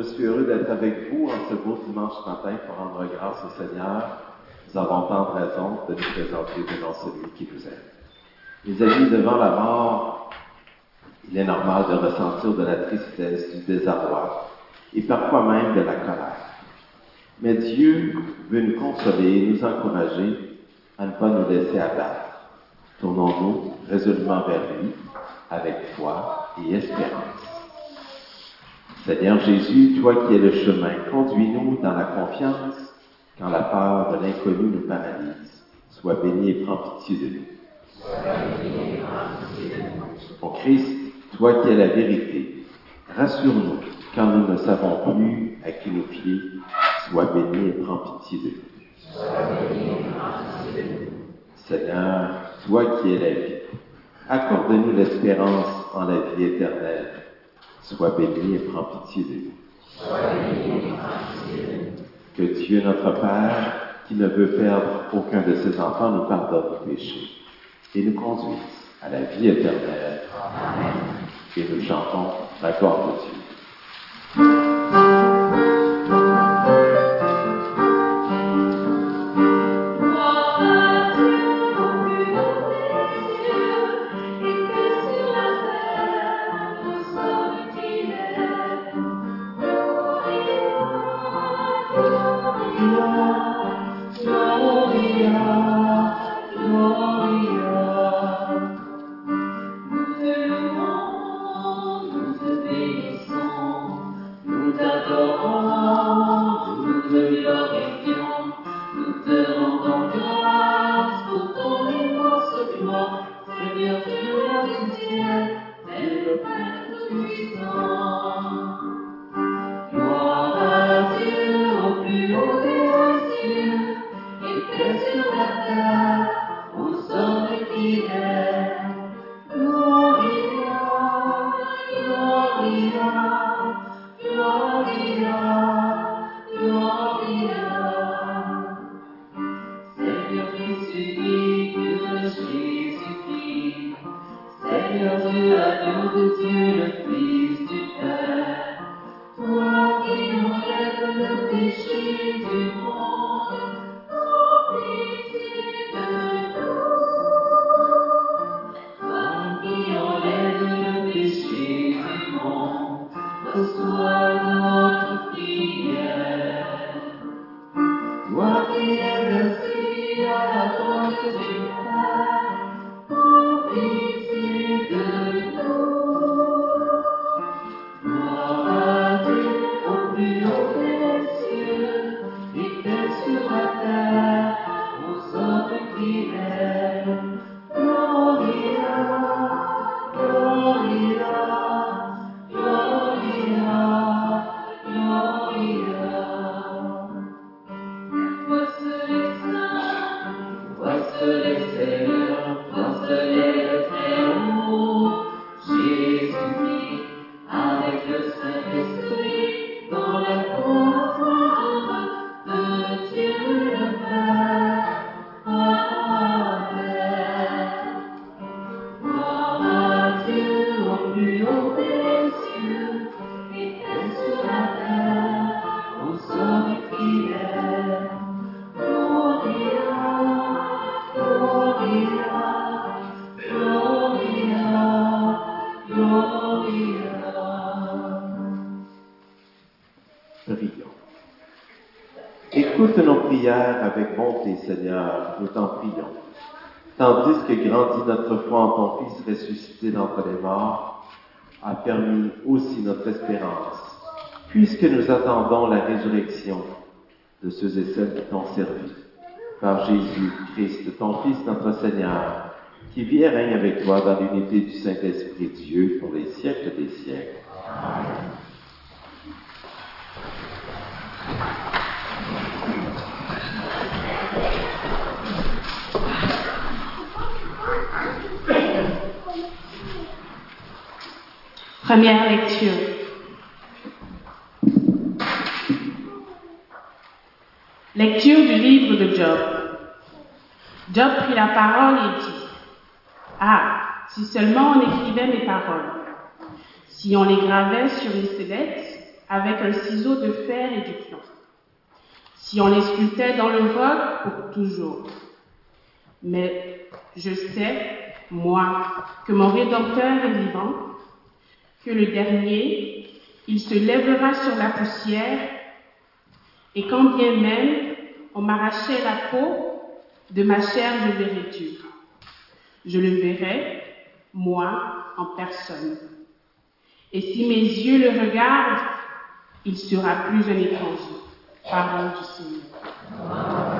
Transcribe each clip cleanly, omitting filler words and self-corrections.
Je suis heureux d'être avec vous en ce beau dimanche matin pour rendre grâce au Seigneur. Nous avons tant de raisons de nous présenter devant celui qui nous aime. Mes amis, devant la mort, il est normal de ressentir de la tristesse, du désarroi et parfois même de la colère. Mais Dieu veut nous consoler et nous encourager à ne pas nous laisser abattre. Tournons-nous résolument vers lui avec foi et espérance. Seigneur Jésus, toi qui es le chemin, conduis-nous dans la confiance quand la peur de l'inconnu nous paralyse. Sois béni et prends pitié de nous. Mon Christ, toi qui es la vérité, rassure-nous quand nous ne savons plus à qui nous fier. Sois béni et prends pitié de nous. Seigneur, toi qui es la vie, accorde-nous l'espérance en la vie éternelle. Sois béni et prends pitié de nous. Que Dieu notre Père, qui ne veut perdre aucun de ses enfants, nous pardonne nos péchés et nous conduise à la vie éternelle. Amen. Et nous chantons la gloire de Dieu. Écoute nos prières avec bonté, Seigneur, nous t'en prions. Tandis que grandit notre foi en ton Fils ressuscité d'entre les morts, a permis aussi notre espérance, puisque nous attendons la résurrection de ceux et celles qui t'ont servi. Par Jésus-Christ, ton Fils, notre Seigneur, qui vit et règne avec toi dans l'unité du Saint-Esprit Dieu pour les siècles des siècles. Amen. Première lecture. Lecture du livre de Job. Job prit la parole et dit : Ah, si seulement on écrivait mes paroles, si on les gravait sur une sellette, avec un ciseau de fer et du plomb. Si on les sculptait dans le roc pour toujours. Mais je sais, moi, que mon Rédempteur est vivant, que le dernier, il se lèvera sur la poussière, et quand bien même on m'arrachait la peau, de ma chair je verrai Dieu. Je le verrai, moi, en personne. Et si mes yeux le regardent, il sera plus un étranger. Parole du Seigneur.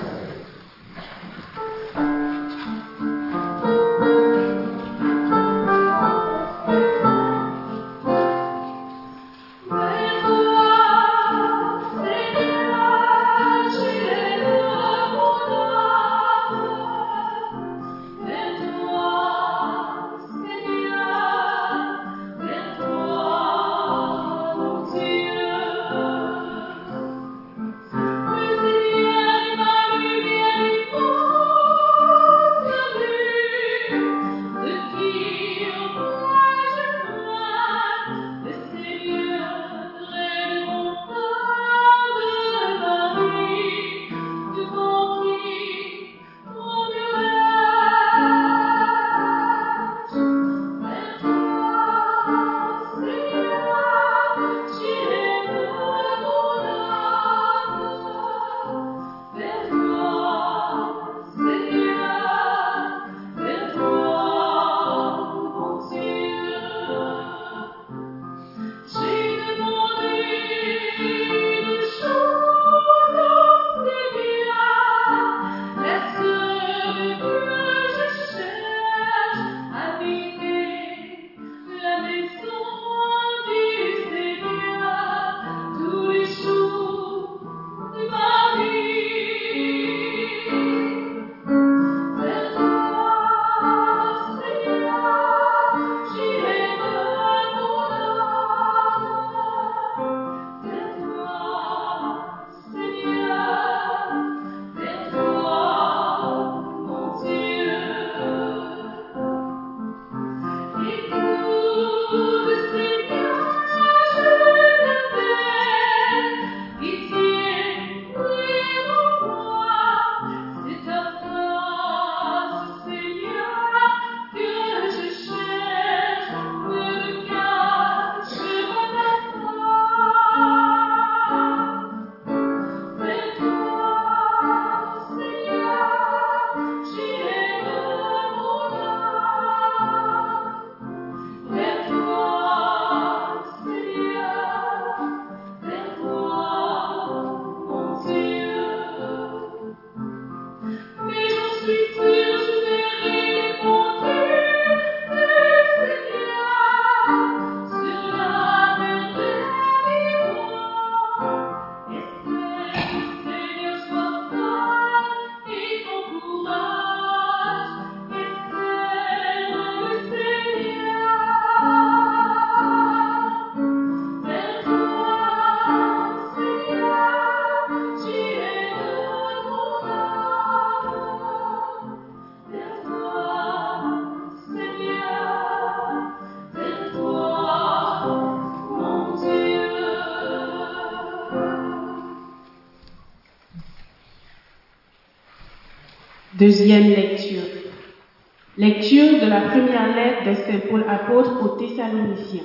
Deuxième lecture. Lecture de la première lettre de Saint Paul apôtre aux Thessaloniciens.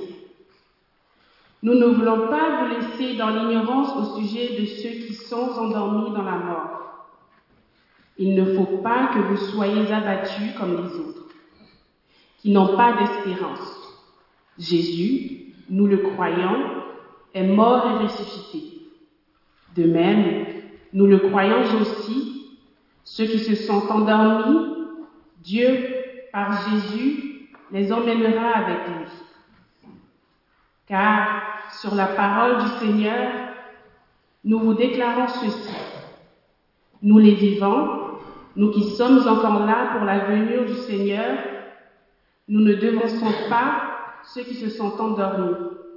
Nous ne voulons pas vous laisser dans l'ignorance au sujet de ceux qui sont endormis dans la mort. Il ne faut pas que vous soyez abattus comme les autres, qui n'ont pas d'espérance. Jésus, nous le croyons, est mort et ressuscité. De même, nous le croyons aussi, ceux qui se sont endormis, Dieu, par Jésus, les emmènera avec lui. Car, sur la parole du Seigneur, nous vous déclarons ceci. Nous les vivants, nous qui sommes encore là pour la venue du Seigneur, nous ne devançons pas ceux qui se sont endormis.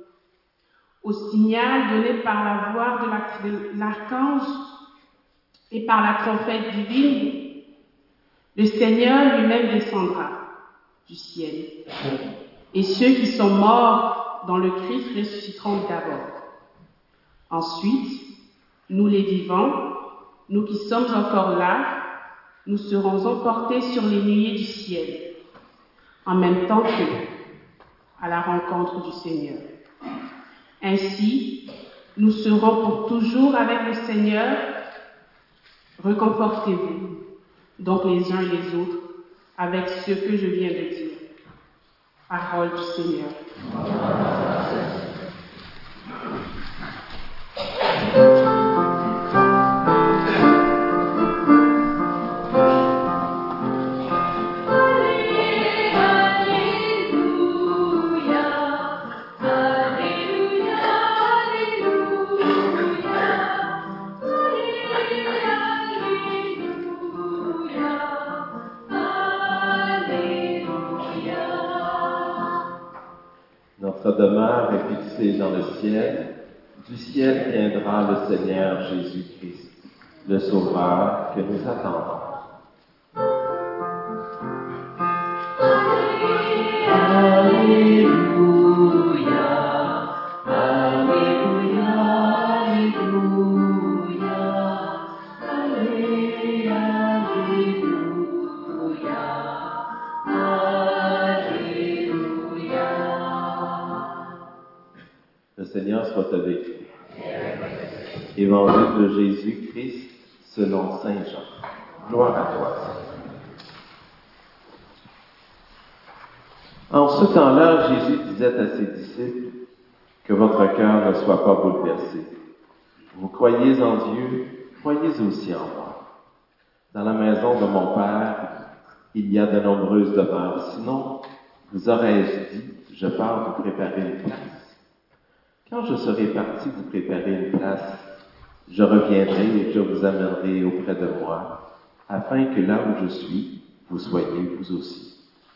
Au signal donné par la voix de l'archange et par la trompette divine, le Seigneur lui-même descendra du ciel. Et ceux qui sont morts dans le Christ ressusciteront d'abord. Ensuite, nous les vivants, nous qui sommes encore là, nous serons emportés sur les nuées du ciel, en même temps qu'eux, à la rencontre du Seigneur. Ainsi, nous serons pour toujours avec le Seigneur. Reconfortez-vous, donc les uns et les autres, avec ce que je viens de dire. Parole du Seigneur. Notre demeure est fixée dans le ciel. Du ciel viendra le Seigneur Jésus-Christ, le Sauveur que nous attendons. Alléluia, Alléluia, Alléluia, Alléluia, Alléluia. Le Seigneur soit avec vous. Évangile de Jésus-Christ selon Saint Jean. Gloire à toi, Seigneur. En ce temps-là, Jésus disait à ses disciples, que votre cœur ne soit pas bouleversé. Vous croyez en Dieu, croyez aussi en moi. Dans la maison de mon Père, il y a de nombreuses demeures. Sinon, vous aurais-je dit, je pars vous préparer une place. Quand je serai parti vous préparer une place, je reviendrai et je vous amènerai auprès de moi, afin que là où je suis, vous soyez vous aussi.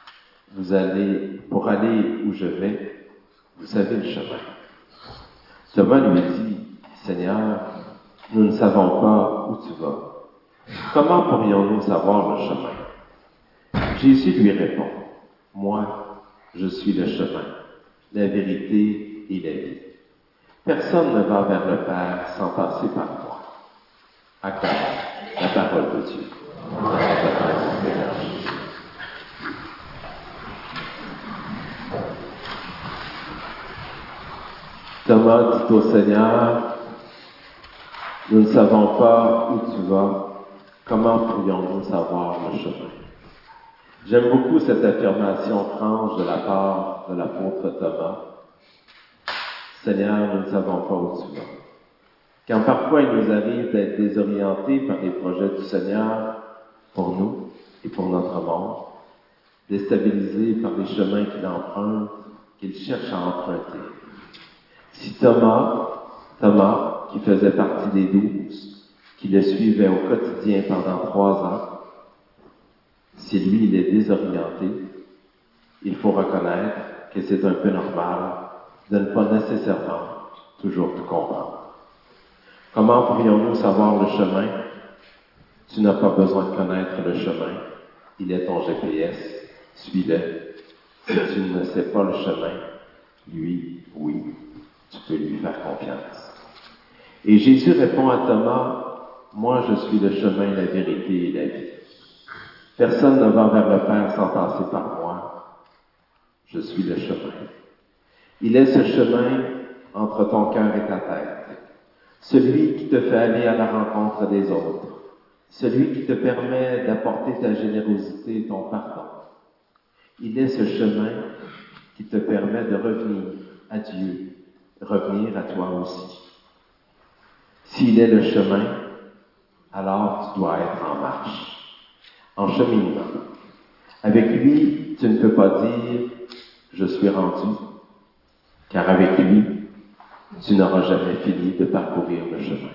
Pour aller où je vais, vous savez le chemin. Thomas lui dit, Seigneur, nous ne savons pas où tu vas. Comment pourrions-nous savoir le chemin? Jésus lui répond, moi, je suis le chemin, la vérité et la vie. Personne ne va vers le Père sans passer par moi. Acclame la parole de Dieu. Thomas dit au Seigneur, nous ne savons pas où tu vas, comment pourrions-nous savoir le chemin? J'aime beaucoup cette affirmation franche de la part de l'apôtre Thomas. Seigneur, nous ne savons pas où tu vas. Quand parfois il nous arrive d'être désorientés par les projets du Seigneur pour nous et pour notre monde, déstabilisés par les chemins qu'il cherche à emprunter. Si Thomas, qui faisait partie des 12, qui le suivait au quotidien pendant 3 ans, si lui il est désorienté, il faut reconnaître que c'est un peu normal de ne pas nécessairement toujours tout comprendre. Comment pourrions-nous savoir le chemin? Tu n'as pas besoin de connaître le chemin. Il est ton GPS. Suis-le. Si tu ne sais pas le chemin, lui, oui, tu peux lui faire confiance. Et Jésus répond à Thomas, moi je suis le chemin, la vérité et la vie. Personne ne va vers le Père sans passer par moi. Je suis le chemin. Il est ce chemin entre ton cœur et ta tête. Celui qui te fait aller à la rencontre des autres. Celui qui te permet d'apporter ta générosité et ton pardon. Il est ce chemin qui te permet de revenir à Dieu, revenir à toi aussi. S'il est le chemin, alors tu dois être en marche, en cheminement. Avec lui, tu ne peux pas dire « je suis rendu », car avec lui, tu n'auras jamais fini de parcourir le chemin.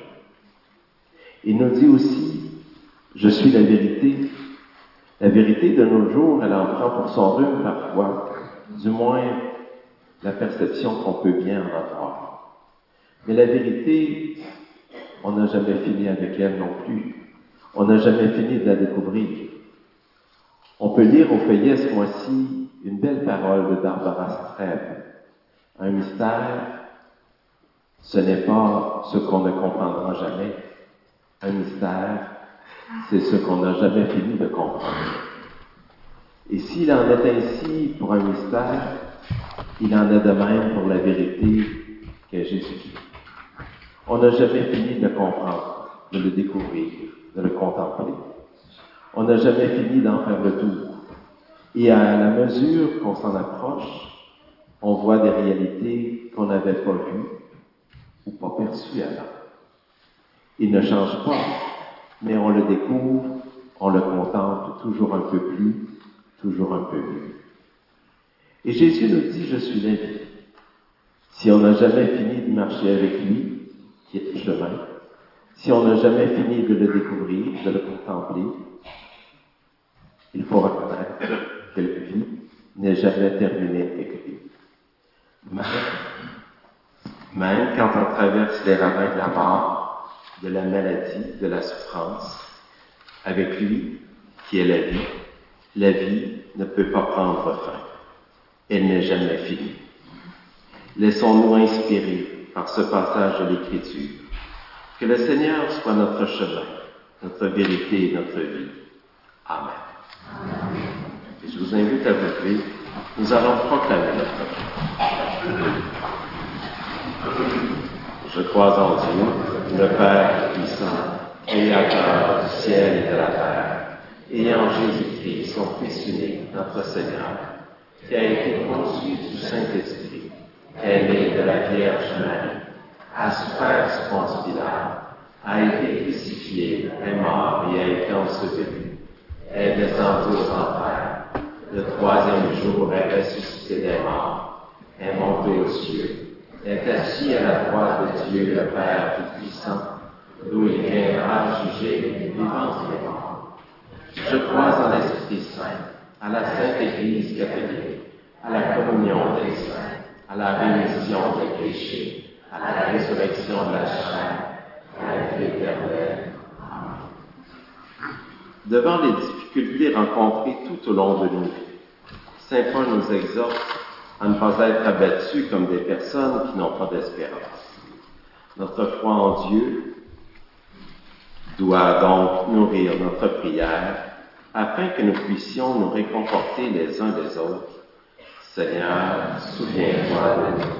Il nous dit aussi « je suis la vérité ». La vérité de nos jours, elle en prend pour son rhume parfois, du moins la perception qu'on peut bien en avoir. Mais la vérité, on n'a jamais fini avec elle non plus. On n'a jamais fini de la découvrir. On peut lire au feuillet ce mois-ci une belle parole de Barbara Streb, un mystère Ce n'est pas ce qu'on ne comprendra jamais. Un mystère, c'est ce qu'on n'a jamais fini de comprendre. Et s'il en est ainsi pour un mystère, il en est de même pour la vérité qu'est Jésus-Christ. On n'a jamais fini de comprendre, de le découvrir, de le contempler. On n'a jamais fini d'en faire le tour. Et à la mesure qu'on s'en approche, on voit des réalités qu'on n'avait pas vues ou pas perçues avant. Il ne change pas, mais on le découvre, on le contemple toujours un peu plus, toujours un peu mieux. Et Jésus nous dit, je suis la vie. Si on n'a jamais fini de marcher avec lui, qui est le chemin, si on n'a jamais fini de le découvrir, de le contempler, il faut reconnaître que la vie n'est jamais terminée avec lui. Même quand on traverse les ravins de la mort, de la maladie, de la souffrance, avec lui, qui est la vie ne peut pas prendre fin. Elle n'est jamais finie. Laissons-nous inspirer par ce passage de l'Écriture. Que le Seigneur soit notre chemin, notre vérité et notre vie. Amen. Et je vous invite à vous lever. Nous allons proclamer notre foi. Je crois en Dieu, le Père puissant, Créateur du ciel et de la terre, et en Jésus-Christ, son Fils unique, notre Seigneur, qui a été conçu du Saint-Esprit, est né de la Vierge Marie, a souffert sous Ponce Pilate, a été crucifié, est mort et a été enseveli, est descendu aux enfers, le troisième jour est ressuscité des morts, est monté aux cieux, est assis à la droite de Dieu le Père Tout-Puissant, d'où il viendra juger les vivants et les morts. Je crois en l'Esprit Saint, à la Sainte Église catholique, à la communion des saints, à la rémission des péchés, à la résurrection de la chair, à la vie éternelle. Amen. Devant les difficultés rencontrées tout au long de nos vies, Saint Paul nous exhorte à ne pas être abattus comme des personnes qui n'ont pas d'espérance. Notre foi en Dieu doit donc nourrir notre prière afin que nous puissions nous réconforter les uns des autres. Seigneur, souviens-toi de nous.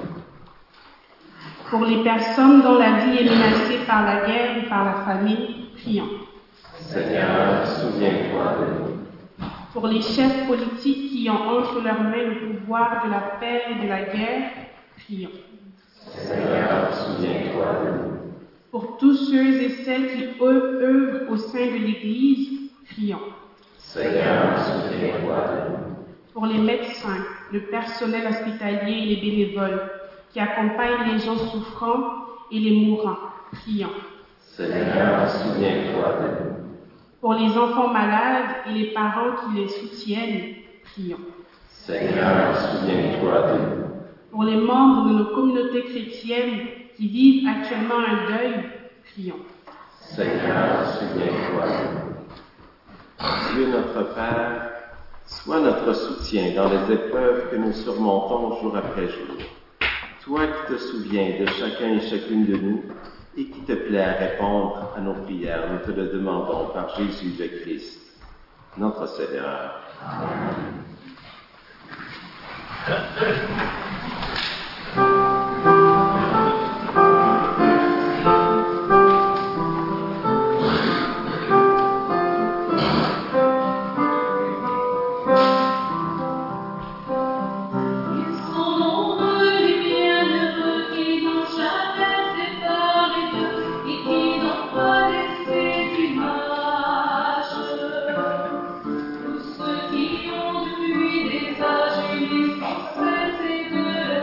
Pour les personnes dont la vie est menacée par la guerre ou par la famine, prions. Seigneur, souviens-toi de nous. Pour les chefs politiques qui ont entre leurs mains le pouvoir de la paix et de la guerre, prions. Seigneur, souviens-toi de nous. Pour tous ceux et celles qui œuvrent au sein de l'Église, prions. Seigneur, souviens-toi de nous. Pour les médecins, le personnel hospitalier et les bénévoles qui accompagnent les gens souffrants et les mourants, prions. Seigneur, souviens-toi de nous. Pour les enfants malades et les parents qui les soutiennent, prions. Seigneur, souviens-toi de nous. Pour les membres de nos communautés chrétiennes qui vivent actuellement un deuil, prions. Seigneur, souviens-toi de nous. Dieu notre Père, sois notre soutien dans les épreuves que nous surmontons jour après jour. Toi qui te souviens de chacun et chacune de nous et qui te plaît à répondre à nos prières, nous te le demandons par Jésus le Christ, notre Seigneur. Amen. Tous ceux qui ont depuis des âges une sans cesse et de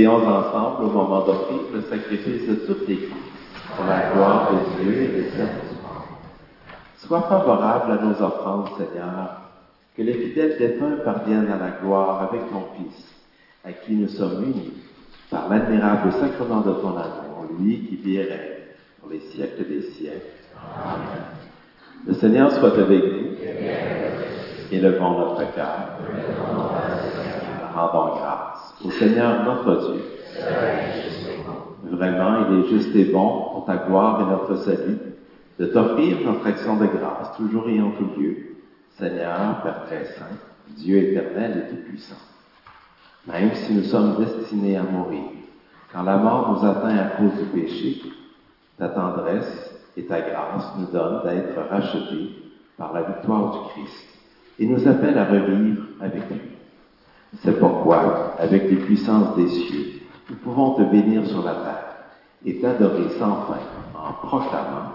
prions ensemble au moment d'offrir le sacrifice de toute l'Église, pour la gloire de Dieu et des saints du monde. Sois favorable à nos offrandes, Seigneur, que les fidèles défunts parviennent à la gloire avec ton Fils, à qui nous sommes unis par l'admirable sacrement de ton amour, lui qui vit et règne pour les siècles des siècles. Amen. Le Seigneur soit avec vous. Élevons notre cœur. Rendons grâce au Seigneur notre Dieu. Vraiment, il est juste et bon pour ta gloire et notre salut de t'offrir notre action de grâce, toujours et en tout lieu, Seigneur, Père très saint, Dieu éternel et tout-puissant. Même si nous sommes destinés à mourir, quand la mort nous atteint à cause du péché, ta tendresse et ta grâce nous donnent d'être rachetés par la victoire du Christ et nous appellent à revivre avec lui. C'est pourquoi, avec les puissances des cieux, nous pouvons te bénir sur la terre et t'adorer sans fin en proclamant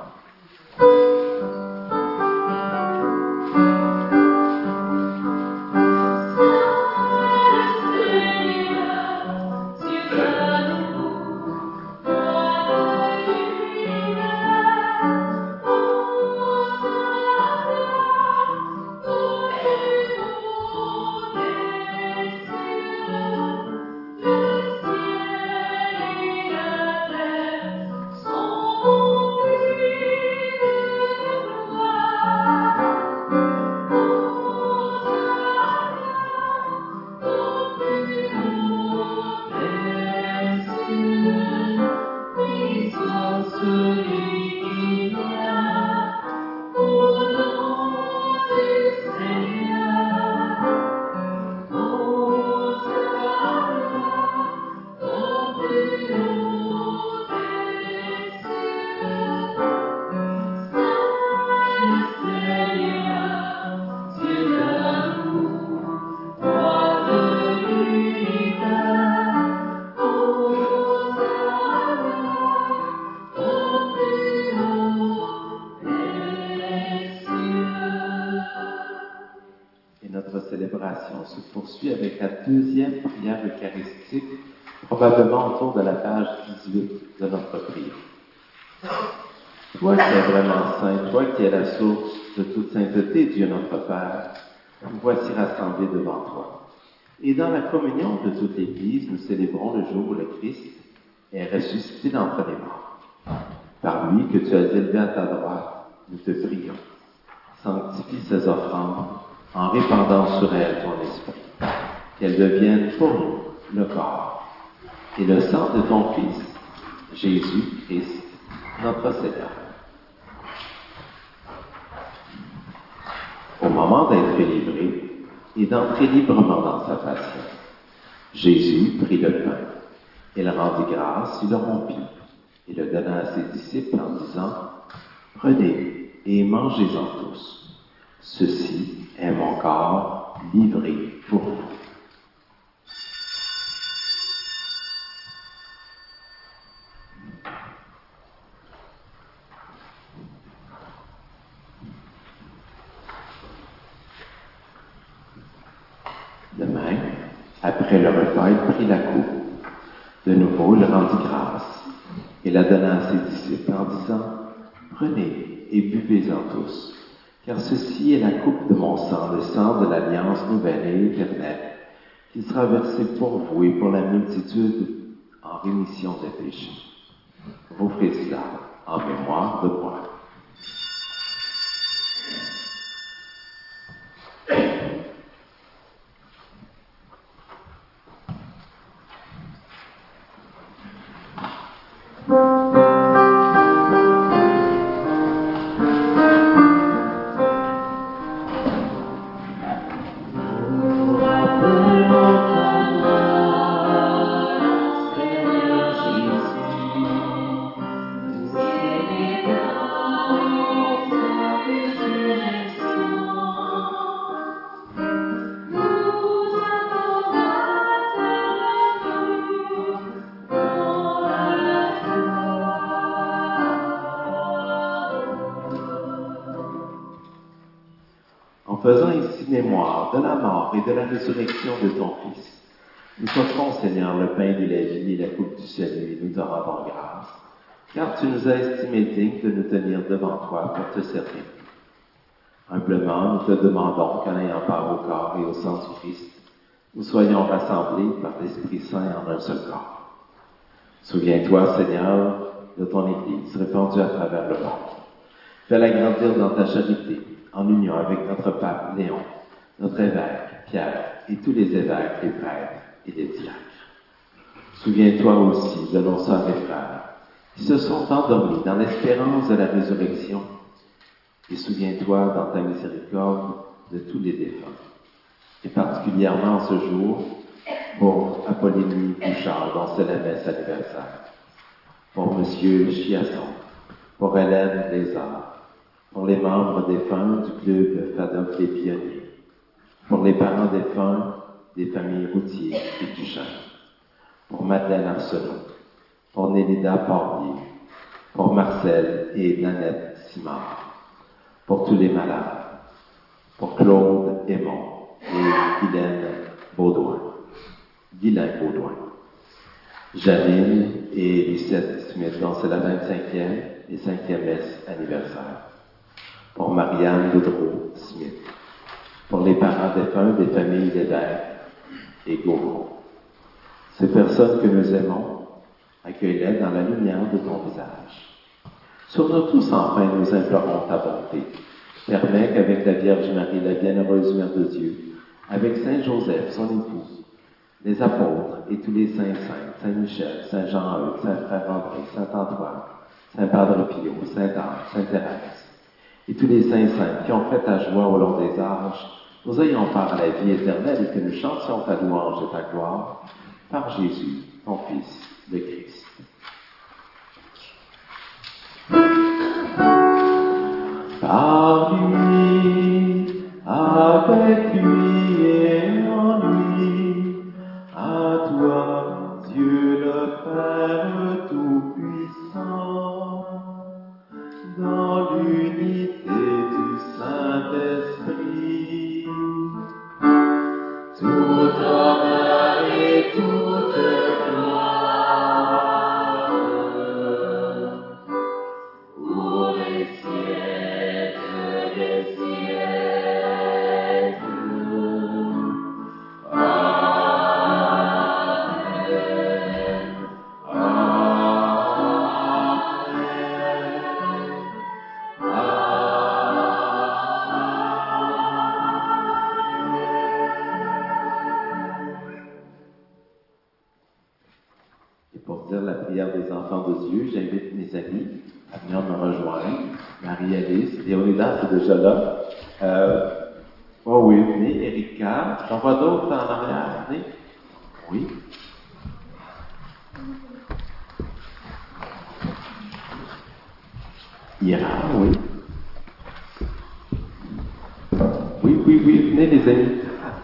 se poursuit avec la deuxième prière eucharistique, probablement autour de la page 18 de notre prière. Toi qui es vraiment saint, toi qui es la source de toute sainteté, Dieu notre Père, nous voici rassemblés devant toi. Et dans la communion de toute l'Église, nous célébrons le jour où le Christ est ressuscité d'entre les morts. Par lui que tu as élevé à ta droite, nous te prions. Sanctifie ces offrandes en répandant sur elles ton esprit, qu'elles deviennent pour nous le corps et le sang de ton Fils, Jésus-Christ, notre Seigneur. Au moment d'être livré et d'entrer librement dans sa passion, Jésus prit le pain, il rendit grâce, il le rompit et le donna à ses disciples en disant « Prenez et mangez-en tous. Ceci est mon corps livré pour vous. » De même, après le repas, il prit la coupe. De nouveau, il rendit grâce et la donna à ses disciples en disant « Prenez et buvez-en tous. Car ceci est la coupe de mon sang, le sang de l'alliance nouvelle et éternelle, qui sera versé pour vous et pour la multitude en rémission des péchés. Vous ferez cela en mémoire de moi. » Faisant ici mémoire de la mort et de la résurrection de ton Fils, Nous t'offrons, Seigneur, le pain de la vie et la coupe du salut, et nous te rendons grâce, car tu nous as estimés dignes de nous tenir devant toi pour te servir. Humblement, nous te demandons qu'en ayant part au corps et au sang du Christ, nous soyons rassemblés par l'Esprit Saint en un seul corps. Souviens-toi, Seigneur, de ton Église répandue à travers le monde. Fais-la grandir dans ta charité, en union avec notre pape Léon, notre évêque Pierre et tous les évêques, les prêtres et les diacres. Souviens-toi aussi de nos sœurs et frères qui se sont endormis dans l'espérance de la résurrection. Et souviens-toi dans ta miséricorde de tous les défunts. Et particulièrement ce jour, pour Apollinie Bouchard, dont c'est la messe anniversaire. Pour Monsieur Chiasson, pour Hélène Lézard, pour les membres défunts du club FADOC des Pionniers, pour les parents défunts des familles Routier et Duchamp, pour Madeleine Arsenault, pour Nélida Pornier, pour Marcel et Nanette Simard, pour tous les malades, pour Claude Aymon et Guylaine Baudouin, Janine et Lucette Smith, dont c'est la 25e et 5e messe anniversaire, pour Marianne Boudreau Smith, pour les parents défunts des familles Lévesque et Gaumont. Ces personnes que nous aimons, accueille-les dans la lumière de ton visage. Sur nous tous, enfin, nous implorons ta bonté. Permets qu'avec la Vierge Marie, la bienheureuse Mère de Dieu, avec Saint Joseph, son époux, les apôtres et tous les saints, Saint Michel, Saint Jean-Eudes, Saint Frère André, Saint Antoine, Saint Padre Pio, Saint Anne, Sainte Thérèse, et tous les saints qui ont fait ta joie au long des âges, nous ayons part à la vie éternelle et que nous chantions ta louange et ta gloire par Jésus, ton Fils, le Christ. Par lui, avec lui et en lui, à toi, Dieu le Père Tout-Puissant, dans l'unité du Saint-Esprit, tout honneur et toute gloire, pour les siècles des siècles. Amen. Et pour dire la prière des enfants de Dieu, j'invite mes amis à venir me rejoindre. Marie-Alice, Léonidas est déjà là. Oh oui, venez, Erika. J'en vois d'autres en arrière, venez. Oui. Ira, oui. Oui, venez les amis.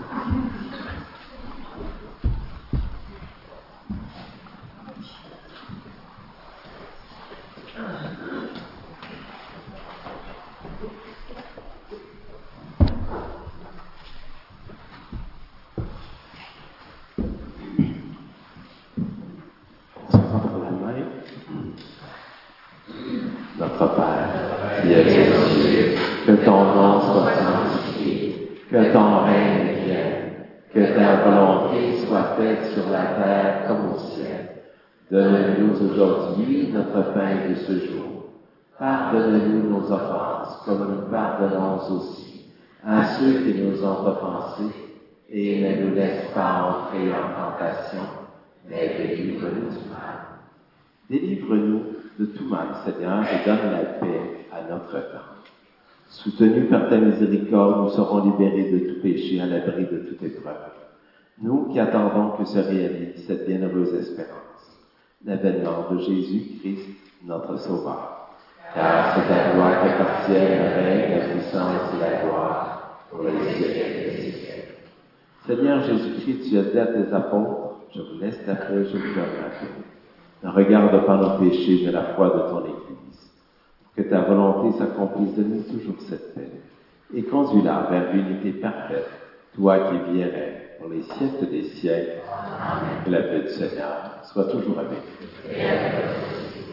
Notre Père, qui es aux cieux, que ton nom soit sanctifié, que ton règne vienne, que ta volonté soit faite sur la terre comme au ciel. Donne-nous aujourd'hui notre pain de ce jour. Pardonne-nous nos offenses, comme nous pardonnons aussi à ceux qui nous ont offensés, et ne nous laisse pas entrer en tentation, mais délivre-nous du mal. Délivre-nous de tout mal, Seigneur, et donne la paix à notre temps. Soutenus par ta miséricorde, nous serons libérés de tout péché, à l'abri de toute épreuve. Nous qui attendons que se réalise cette bienheureuse espérance, l'avènement de Jésus-Christ, notre Sauveur. Car c'est à toi qu'appartiennent le règne, la puissance et la gloire pour les siècles des siècles. Seigneur Jésus-Christ, tu as dit à tes apôtres, je vous laisse la paix, je vous donne la paix. Ne regarde pas nos péchés, mais la foi de ton Église. Pour que ta volonté s'accomplisse, donne-nous toujours cette paix. Et conduis-la vers l'unité parfaite, toi qui vis et règnes pour les siècles des siècles. Que la paix du Seigneur soit toujours avec vous.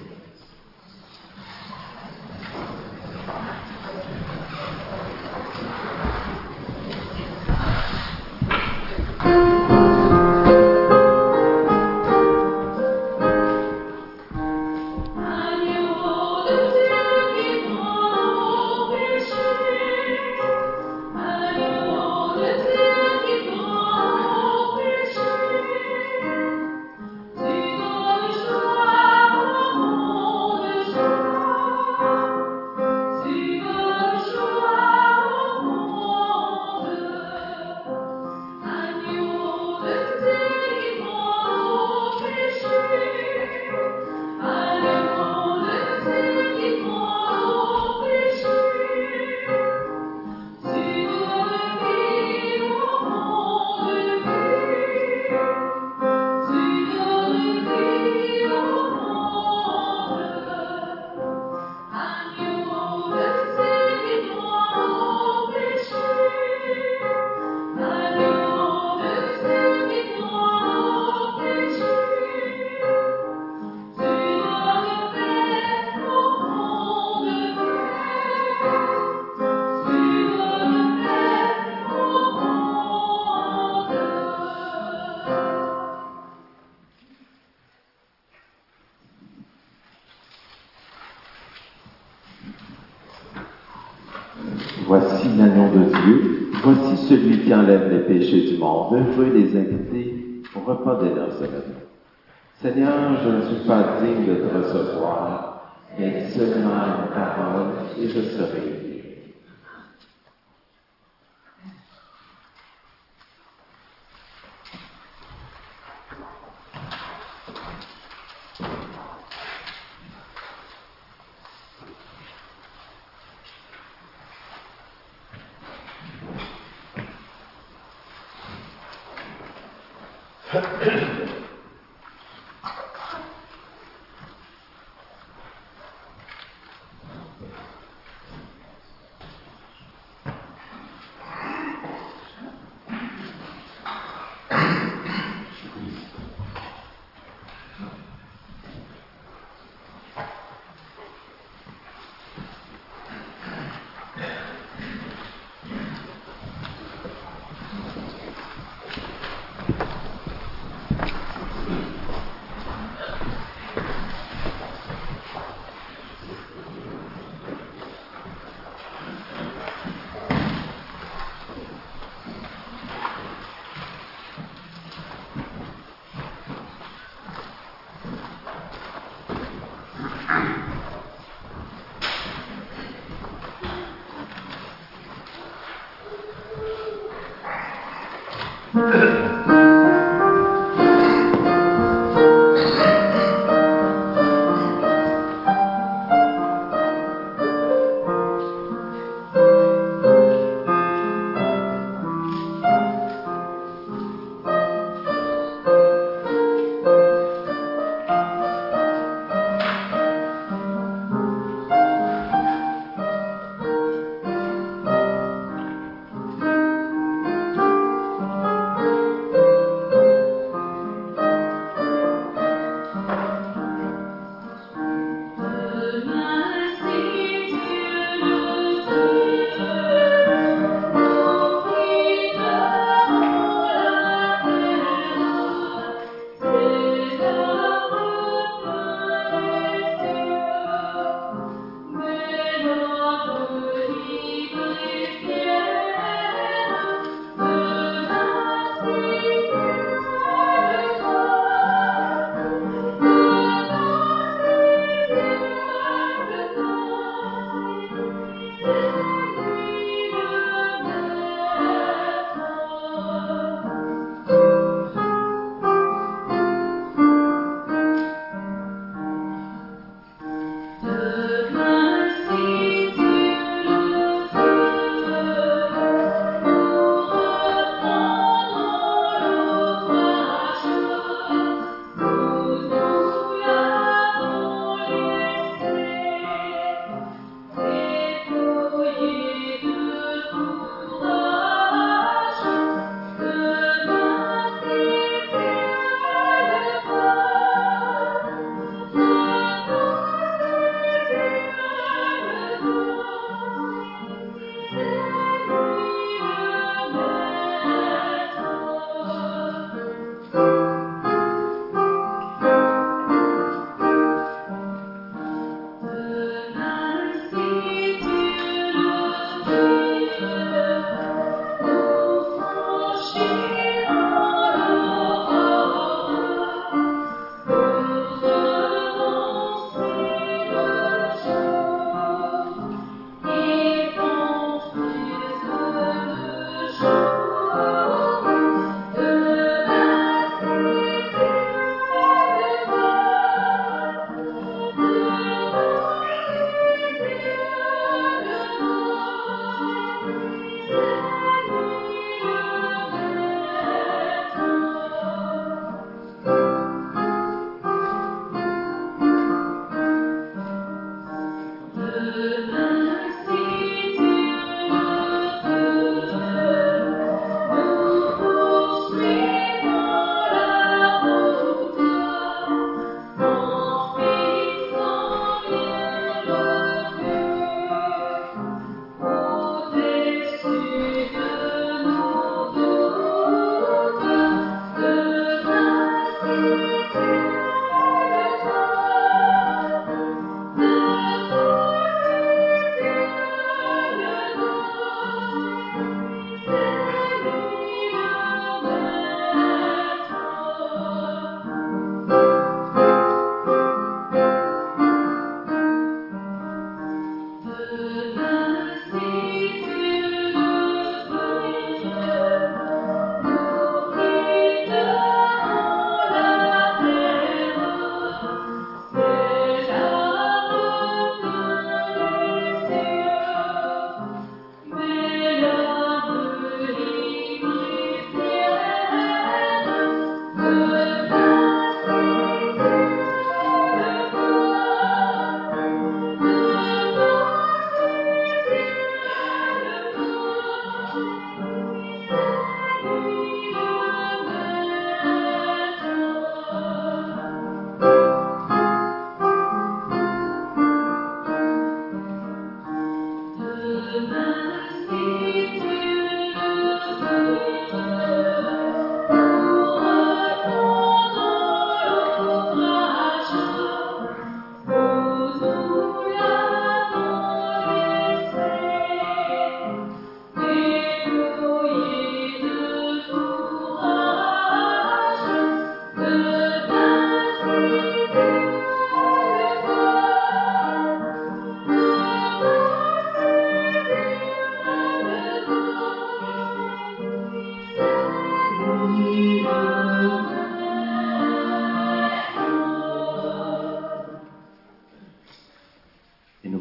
Voici l'agneau de Dieu, voici celui qui enlève les péchés du monde. Heureux les invités au repas des noces de l'agneau. Seigneur, je ne suis pas digne de te recevoir, mais dis seulement une parole et je serai guéri.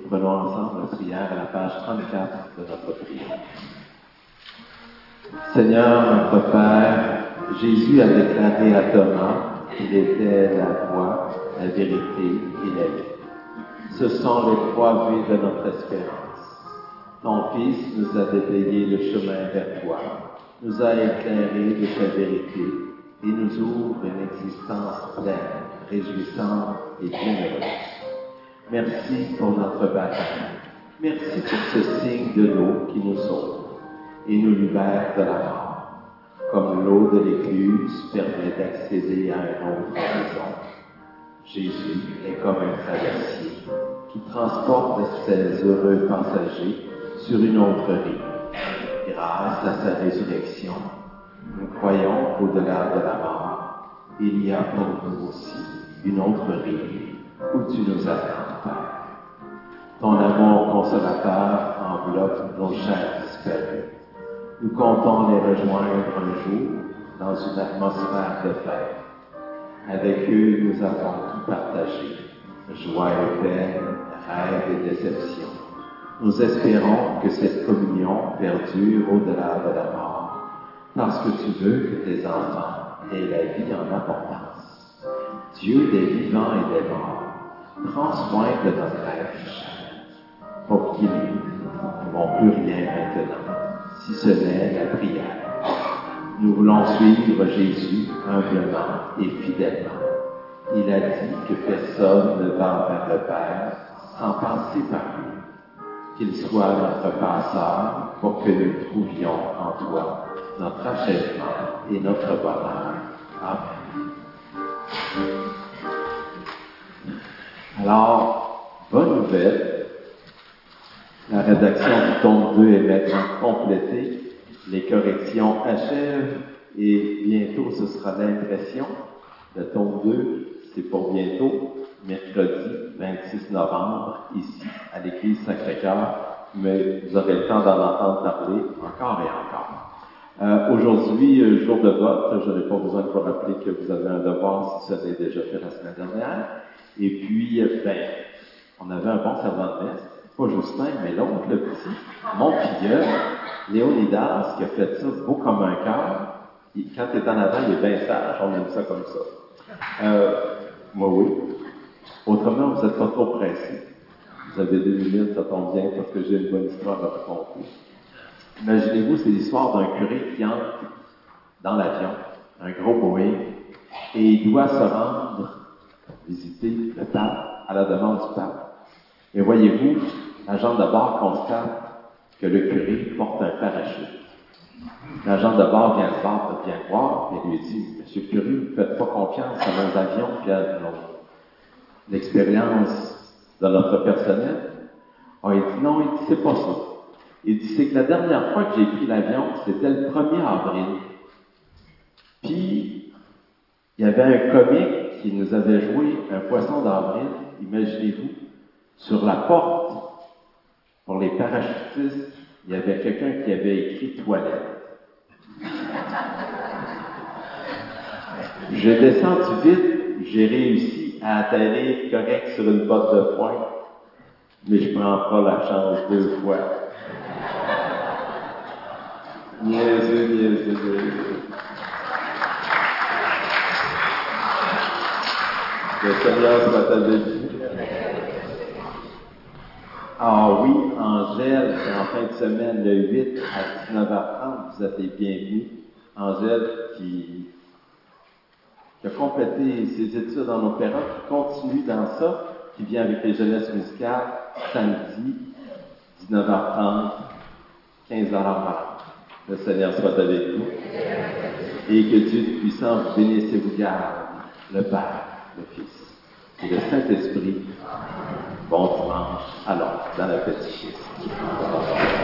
prenons ensemble la prière à la page 34 de notre prière. Seigneur, notre Père, Jésus a déclaré à Thomas qu'il était la voie, la vérité et la vie. Ce sont les 3 vues de notre espérance. Ton Fils nous a déblayé le chemin vers toi, nous a éclairé de ta vérité et nous ouvre une existence pleine, réjouissante et bienheureuse. Merci pour notre baptême. Merci pour ce signe de l'eau qui nous sauve et nous libère de la mort. Comme l'eau de l'écluse permet d'accéder à un autre horizon, Jésus est comme un traversier qui transporte ses heureux passagers sur une autre rive. Grâce à sa résurrection, nous croyons qu'au-delà de la mort, il y a pour nous aussi une autre rive où tu nous attends, Père. Ton amour consolateur enveloppe nos chairs disparues. Nous comptons les rejoindre un jour dans une atmosphère de fête. Avec eux, nous avons tout partagé, joie et peine, rêve et déception. Nous espérons que cette communion perdure au-delà de la mort, parce que tu veux que tes enfants aient la vie en abondance. Dieu des vivants et des morts, prends soin de notre être cher, pour qu'il ne pouvons plus rien maintenant, si ce n'est la prière. Nous voulons suivre Jésus humblement et fidèlement. Il a dit que personne ne va vers le Père sans passer par lui. Qu'il soit notre passeur pour que nous trouvions en toi notre achèvement et notre bonheur. Amen. Alors, bonne nouvelle, la rédaction du tome 2 est maintenant complétée. Les corrections achèvent et bientôt ce sera l'impression. Le tome 2, c'est pour bientôt, mercredi 26 novembre, ici, à l'église Sacré-Cœur, mais vous aurez le temps d'en entendre parler encore et encore. Aujourd'hui, jour de vote, je n'ai pas besoin de vous rappeler que vous avez un devoir si ça l'est déjà fait la semaine dernière. Et puis, on avait un bon servant de messe, pas Justin, mais l'autre, le petit, mon filleul, Léonidas, qui a fait ça beau comme un cœur. Quand il est en avant, il est bien sage, on aime ça comme ça. Moi, oui. Autrement, vous n'êtes pas trop pressé. Vous avez 2 minutes, ça tombe bien, parce que j'ai une bonne histoire à raconter. Imaginez-vous, c'est l'histoire d'un curé qui entre dans l'avion, un gros Boeing, et il doit se rendre visiter le pape à la demande du pape. Et voyez-vous, l'agent de bord constate que le curé porte un parachute. L'agent de bord vient voir et lui dit « Monsieur le curé, vous ne faites pas confiance à nos avions et à l'expérience de notre personnel? » Il dit « Non, il dit c'est pas ça. » Il dit « C'est que la dernière fois que j'ai pris l'avion, c'était le 1er avril. Puis, il y avait un comique qui nous avait joué un poisson d'avril, imaginez-vous, sur la porte, pour les parachutistes, il y avait quelqu'un qui avait écrit « toilette ». J'ai descendu vite, j'ai réussi à atterrir correct sur une botte de pointe, mais je prends pas la chance 2 fois. Niaiseux. Le Seigneur soit avec vous. Ah oui, Angèle, en fin de semaine, le 8 à 19h30, vous êtes les bienvenus. Angèle qui a complété ses études en opéra, qui continue dans ça, qui vient avec les jeunesses musicales, samedi, 19h30, 15$ par an. Le Seigneur soit avec vous. Et que Dieu Tout-Puissant vous bénisse et vous garde, le Père, le Fils et le Saint-Esprit. Bon dimanche, alors, dans la petite.